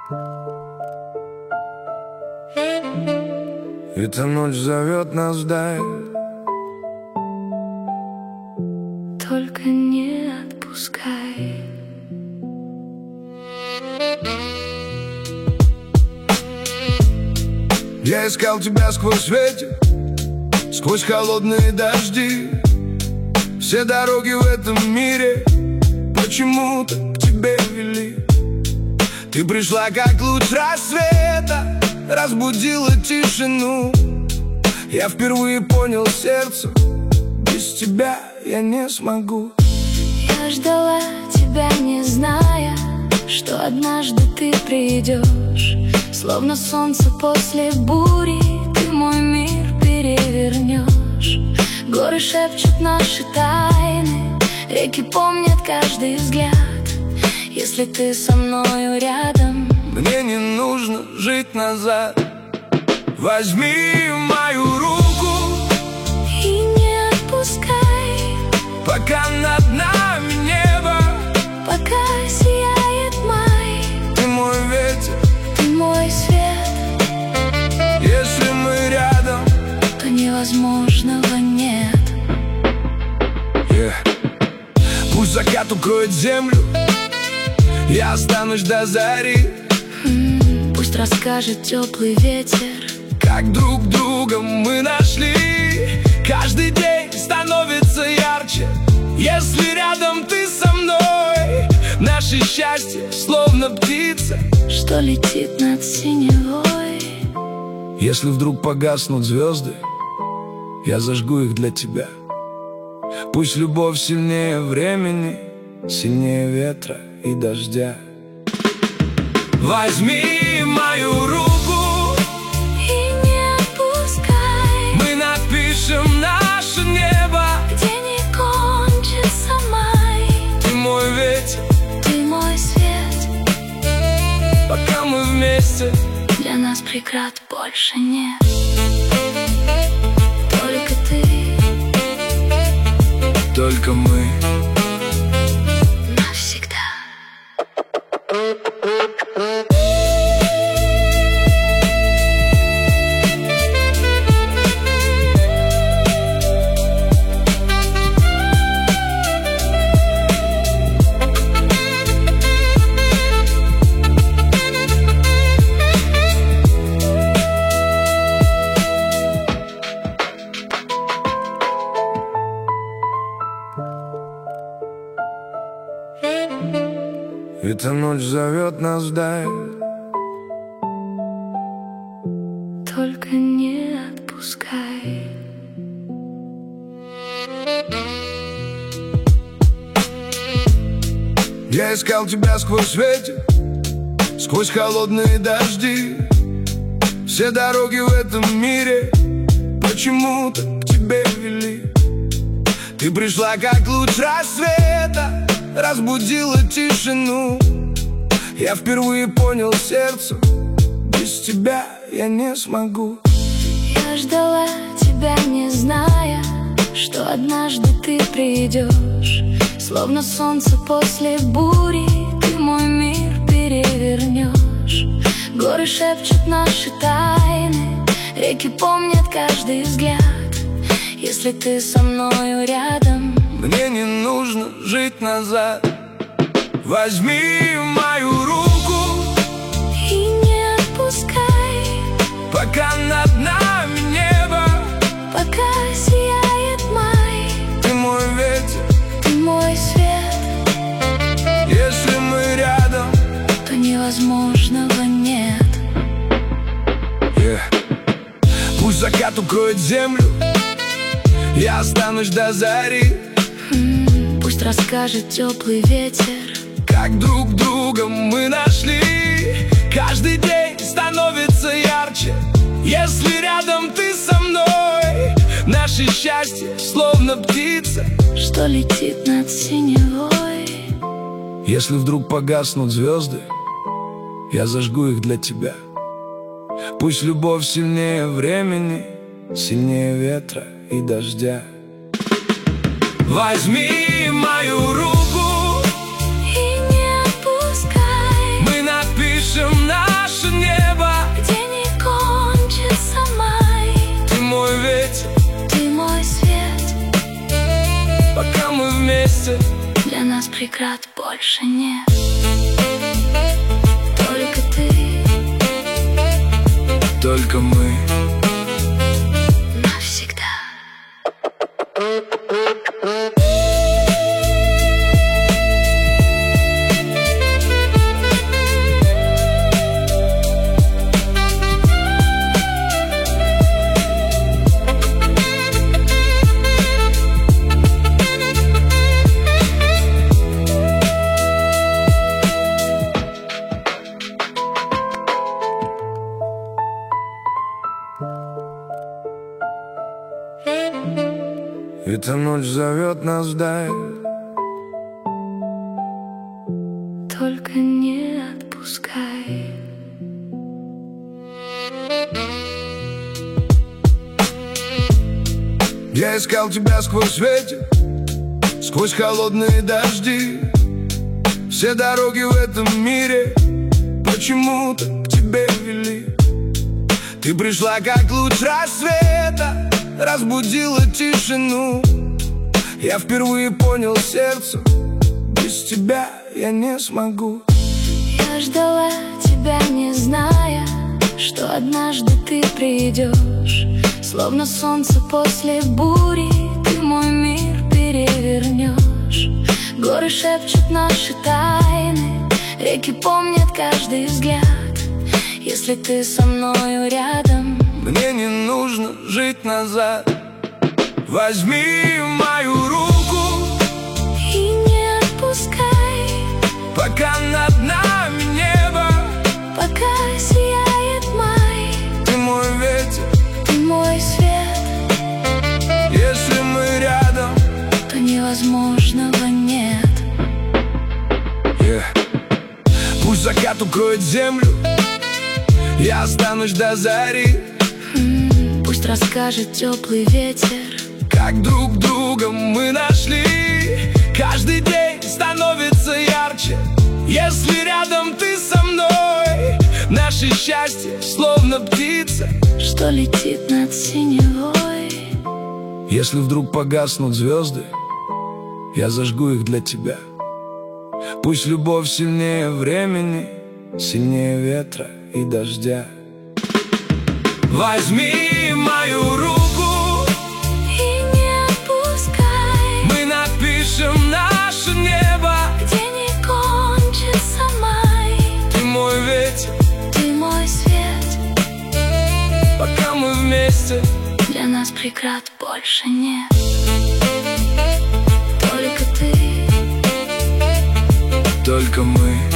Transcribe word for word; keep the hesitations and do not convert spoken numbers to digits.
Эта ночь зовет нас вдаль. Только не отпускай. Я искал тебя сквозь ветер, сквозь холодные дожди. Все дороги в этом мире почему-то к тебе вели. Ты пришла, как луч рассвета, разбудила тишину. Я впервые понял сердцем, без тебя я не смогу. Я ждала тебя, не зная, что однажды ты придешь. Словно солнце после бури, ты мой мир перевернешь. Горы шепчут наши тайны, реки помнят каждый взгляд. Если ты со мною рядом, мне не нужно жить назад. Возьми мою руку и не отпускай, пока над нами небо, пока сияет май. Ты мой ветер, ты мой свет. Если мы рядом, то невозможного нет. yeah. Пусть закат укроет землю, я останусь до зари. М-м, Пусть расскажет теплый ветер, как друг друга мы нашли. Каждый день становится ярче, если рядом ты со мной. Наше счастье словно птица, что летит над синевой. Если вдруг погаснут звезды, я зажгу их для тебя. Пусть любовь сильнее времени, сильнее ветра и дождя. Возьми мою руку и не отпускай. Мы напишем наше небо, где не кончится май. Ты мой ветер, ты мой свет. пока мы вместе, для нас преград больше нет. Только ты, только мы. навсегда. Эта ночь зовет нас вдаль. Только не отпускай. Я искал тебя сквозь ветер, сквозь холодные дожди. Все дороги в этом мире почему-то к тебе вели. Ты пришла, как луч рассвета, разбудила тишину. Я впервые понял сердцем, без тебя я не смогу. Я ждала тебя, не зная, что однажды ты придешь. Словно солнце после бури, ты мой мир перевернешь. Горы шепчут наши тайны, реки помнят каждый взгляд. Если ты со мною рядом, мне не нужно жить назад. Возьми мою руку и не отпускай, пока над нами небо, пока сияет май. Ты мой ветер, ты мой свет. Если мы рядом, то невозможного нет. yeah. Пусть закат укроет землю, я останусь до зари. М-м, Пусть расскажет теплый ветер, как друг друга мы нашли. Каждый день становится ярче, если рядом ты со мной. Наше счастье словно птица, что летит над синевой. Если вдруг погаснут звезды, я зажгу их для тебя. Пусть любовь сильнее времени, сильнее ветра и дождя. Возьми мою руку и не отпускай. Мы напишем на вместе. Для нас преград больше нет. Только ты, только мы. навсегда. Эта ночь зовет нас вдаль. Только не отпускай. Я искал тебя сквозь ветер, сквозь холодные дожди. Все дороги в этом мире почему-то к тебе вели. Ты пришла как луч рассвета, разбудила тишину. Я впервые понял сердцем, без тебя я не смогу. Я ждала тебя, не зная, что однажды ты придешь. Словно солнце после бури, ты мой мир перевернешь. Горы шепчут наши тайны, реки помнят каждый взгляд. Если ты со мною рядом, мне не нужно жить назад. Возьми мою руку и не отпускай, пока над нами небо, пока сияет май. ты мой ветер, Ты мой свет. если мы рядом, То невозможного нет. yeah. Пусть закат укроет землю, я останусь до зари. М, Пусть расскажет теплый ветер, Как друг друга мы нашли. Каждый день становится ярче, если рядом ты со мной. Наше счастье словно птица, что летит над синевой. если вдруг погаснут звезды, я зажгу их для тебя. Пусть любовь сильнее времени, сильнее ветра и дождя. Возьми мою руку И не отпускай, мы напишем наше небо. где не кончится май. Ты мой ветер, Ты мой свет. пока мы вместе. Для нас преград больше нет. Только ты, Только мы.